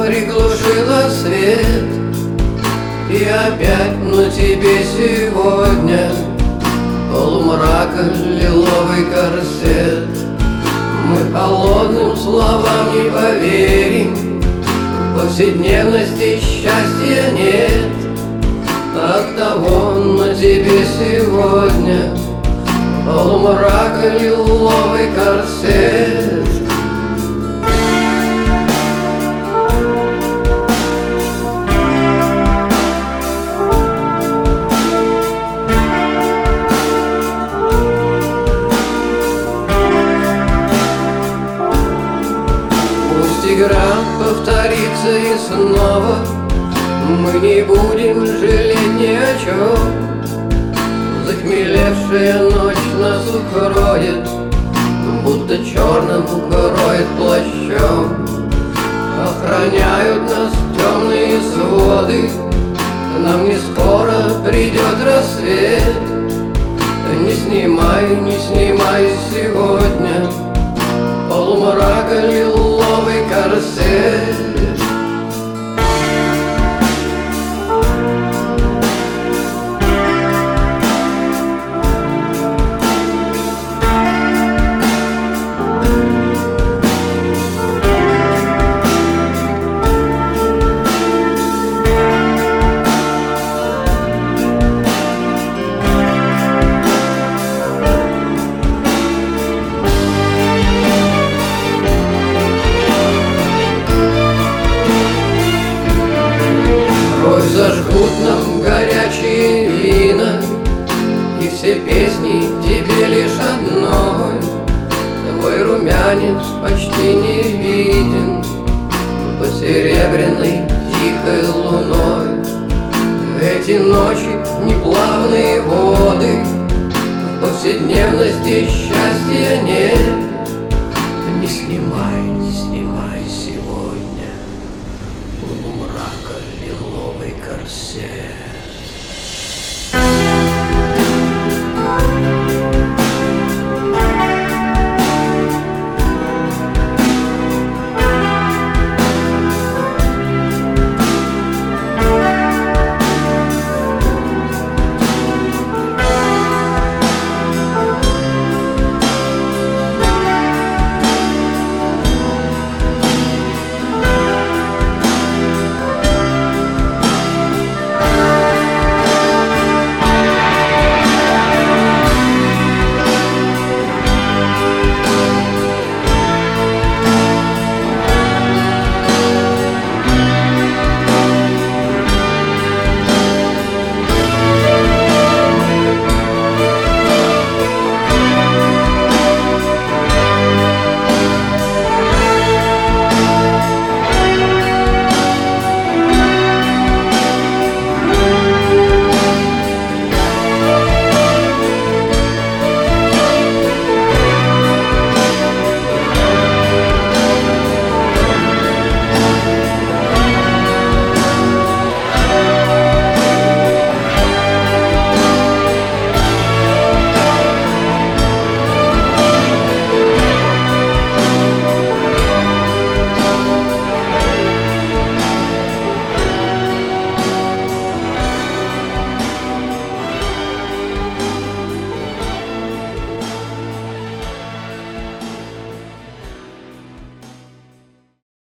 приглушила свет, и опять на тебе сегодня полумрака лиловый корсет. Мы холодным словам не поверим, в повседневности счастья нет. Оттого на тебе сегодня полумрака лиловый корсет. Игра повторится и снова, мы не будем жалеть ни о чем. Захмелевшая ночь нас укроет, будто черным укроет плащом. Охраняют нас темные своды, нам не скоро придет рассвет. Не снимай сегодня полумрака лиловый корсет. Зажгут нам горячие вина, и все песни тебе лишь одной. Твой румянец почти не виден под серебряной тихой луной. Эти ночи неплавные воды, в повседневности счастья нет. Не снимай сегодня полумрака лиловый корсет.